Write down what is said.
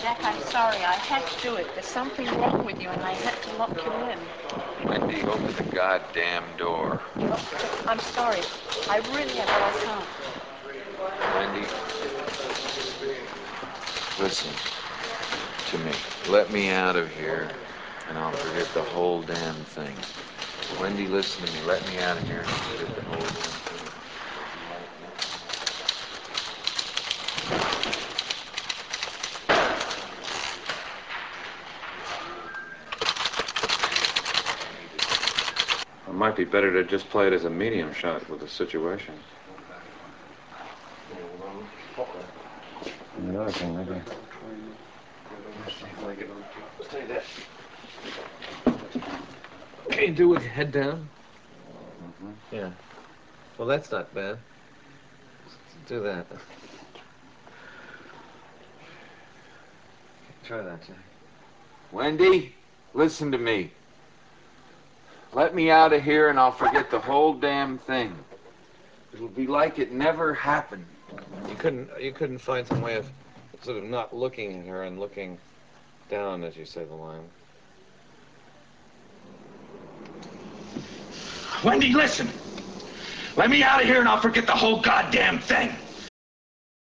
Jack, I'm sorry. I had to do it. There's something wrong with you, and I had to lock you in. Wendy, open the goddamn door. Oh, I'm sorry. I really have, but I can't. Wendy, listen to me. Let me out of here, and I'll forget the whole damn thing. Wendy, listen to me. Let me out of here, and I'll forget the whole damn thing. It might be better to just play it as a medium shot with the situation. Another thing, maybe. Take that. Can you do with your head down? Mm-hmm. Yeah. Well, that's not bad. Let's do that. Try that, Jack. Wendy, listen to me. Let me out of here and I'll forget the whole damn thing. It'll be like it never happened. You couldn't find some way of sort of not looking at her and looking down as you say the line. Wendy, listen. Let me out of here and I'll forget the whole goddamn thing.